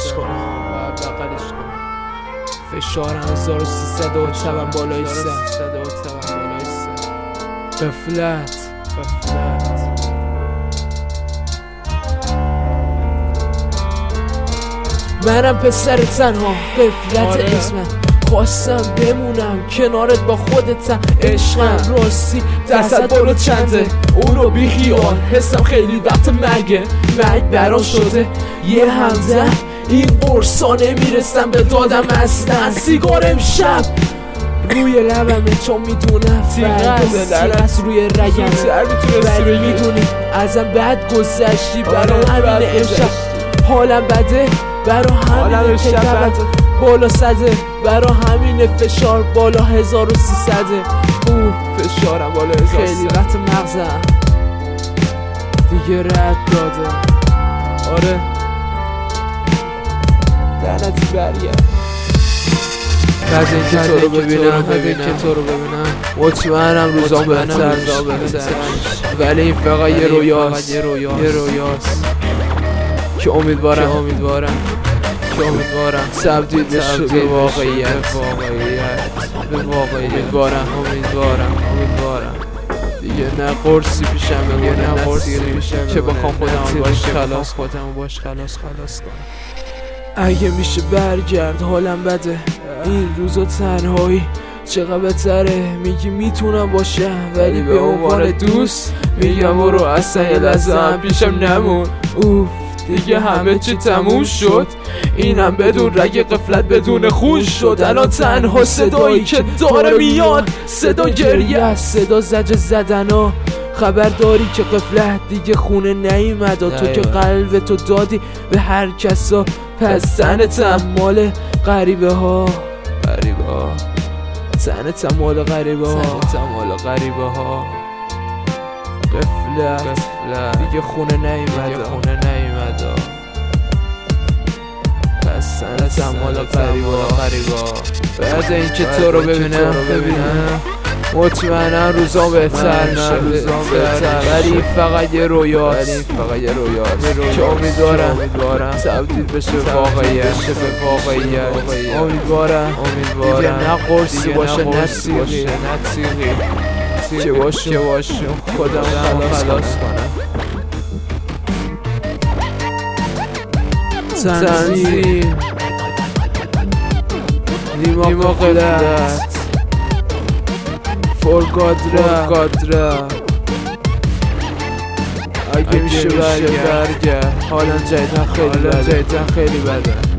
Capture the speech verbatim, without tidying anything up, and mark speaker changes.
Speaker 1: بغلش کنه باید بغلش کنه. فشار هزار و سیصد و تبن بالای سر، غفلت غفلت منم پسر تنها، غفلت اسمم، خواستم بمونم کنارت با خودتم، عشقم راستی دستت برو چنده، اونو بی خیال حسم خیلی وقت مرگه، مرگ برام شده یه همزه، این قرصا نمیرسم به دادم اصلا، سیگار امشب روی لبمه چون میدونم فرست روی رگمه، ولی میدونی ازم بد گذشتی، برا همین امشب حالم بده، برا همین شب بالا صده، برا همین فشار بالا هزار و سیصده، اوه فشارم بالا هزار و سیصد، خیلی وقت مغزم دیگه رد داده، آره لعنتی برگرد. بعد اینکه تو رو ببینم بعد اینکه تو رو ببینم مطمئنم روزام بهتر بهتر، ولی این فقط یه رویاست، یه رویاست که امیدوارم امیدوارم که امیدوارم تبدیل بشه به واقعیت، به واقعیت امیدوارم امیدوارم امیدوارم دیگه نه قرصی پیشم دیگه نه قرصی پیشم که بخوام خودم باش خلاص خودم باش خلاص خلاص کنم. اگه میشه برگرد حالم بده، این روزا تنهایی چقدر بهتره، میگی میتونم باشم ولی به عنوان دوست میگم برو اصلا یه لحظه هم پیشم نمون، اوف دیگه همه چی تموم شد، اینم بدون رگ غفلت بدون خون شد، الان تنها صدایی که داره میاد صدا گریه است، صدا زجر زدنا، خبر داری که غفلت دیگه خونه نیومد، تو که قلب تو دادی به هر کسا، پس تنتم مال غریبه ها، غریبه ها تنتم مال غریبه ها، تنتم مال غریبه ها، غفلت غفلت دیگه خونه نیومد، خونه نیومد، پس تنتم مال غریبه ها، غریبه ها. بعد اینکه تو رو ببینم ببینم مطمئنم روزام بهتر میشه، ولی فقط یه رویاست، ولی فقط یه رویاست که امیدوارم امیدوارم تبدیل بشه به واقعیت، به واقعیت امیدوارم امیدوارم دیگه نه قرصی باشه نه تیغی نه تیغی که باشه که باشه خودم خلاص کنم. تنظیم نیما غفلت فورگادره، اگه میشه برگرد حالا جایدن خیلی بده، خیلی بده.